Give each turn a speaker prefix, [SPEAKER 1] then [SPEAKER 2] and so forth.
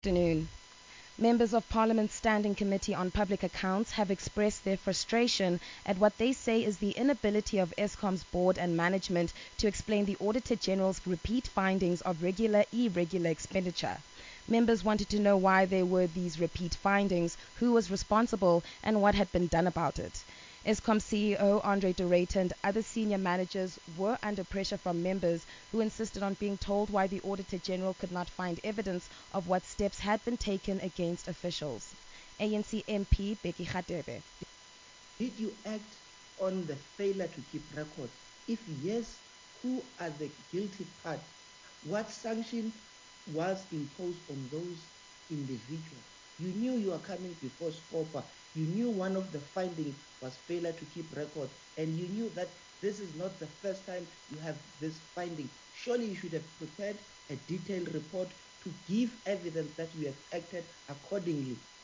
[SPEAKER 1] Afternoon. Members of Parliament's Standing Committee on Public Accounts have expressed their frustration at what they say is the inability of Eskom's board and management to explain the Auditor General's repeat findings of irregular expenditure. Members wanted to know why there were these repeat findings, who was responsible, and what had been done about it. Eskom CEO Andre de Ruyter and other senior managers were under pressure from members who insisted on being told why the Auditor General could not find evidence of what steps had been taken against officials. ANC MP Becky Gadebe.
[SPEAKER 2] Did you act on the failure to keep records? If yes, who are the guilty parties? What sanction was imposed on those individuals? You knew you were coming before SCOPA. You knew one of the findings was failure to keep records, and you knew that this is not the first time you have this finding. Surely you should have prepared a detailed report to give evidence that you have acted accordingly.